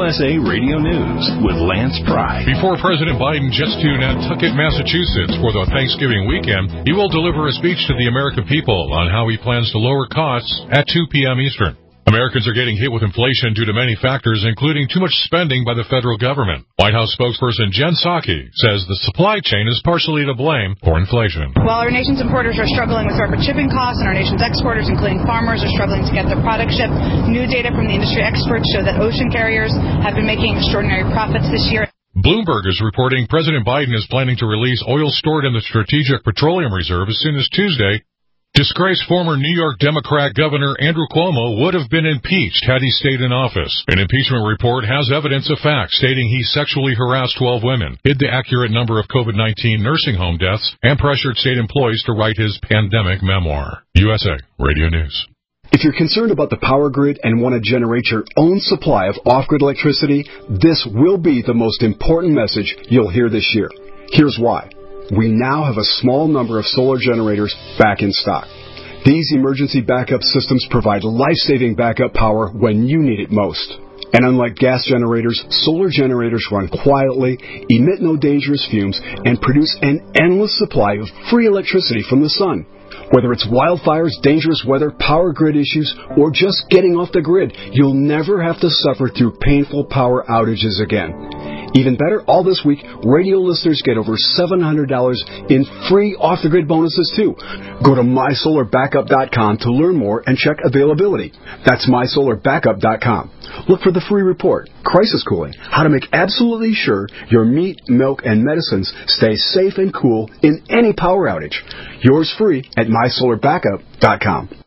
USA Radio News with Lance Pry. Before President Biden jets to Nantucket, Massachusetts for the Thanksgiving weekend, he will deliver a speech to the American people on how he plans to lower costs at 2 p.m. Eastern. Americans are getting hit with inflation due to many factors, including too much spending by the federal government. White House spokesperson Jen Psaki says the supply chain is partially to blame for inflation. While our nation's importers are struggling with record shipping costs and our nation's exporters, including farmers, are struggling to get their products shipped, new data from the industry experts show that ocean carriers have been making extraordinary profits this year. Bloomberg is reporting President Biden is planning to release oil stored in the Strategic Petroleum Reserve as soon as Tuesday. Disgraced former New York Democrat Governor Andrew Cuomo would have been impeached had he stayed in office. An impeachment report has evidence of fact stating he sexually harassed 12 women, hid the accurate number of COVID-19 nursing home deaths, and pressured state employees to write his pandemic memoir. USA Radio News. If you're concerned about the power grid and want to generate your own supply of off-grid electricity, this will be the most important message you'll hear this year. Here's why. We now have a small number of solar generators back in stock. These emergency backup systems provide life-saving backup power when you need it most. And unlike gas generators, solar generators run quietly, emit no dangerous fumes, and produce an endless supply of free electricity from the sun. Whether it's wildfires, dangerous weather, power grid issues, or just getting off the grid, you'll never have to suffer through painful power outages again. Even better, all this week, radio listeners get over $700 in free off-the-grid bonuses, too. Go to MySolarBackup.com to learn more and check availability. That's MySolarBackup.com. Look for the free report, Crisis Cooling, how to make absolutely sure your meat, milk, and medicines stay safe and cool in any power outage. Yours free at MySolarBackup.com.